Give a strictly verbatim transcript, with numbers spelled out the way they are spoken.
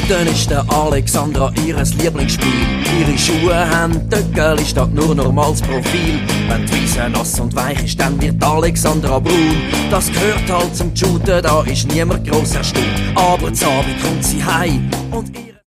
Shooten ist der Alexandra ihres Lieblingsspiel. Ihre Schuhe haben Töckeli statt nur normales Profil. Wenn die Wiese nass und weich ist, dann wird Alexandra braun. Das gehört halt zum Shooten, da ist niemand gross erstaunt. Aber zu Abend kommt sie heim und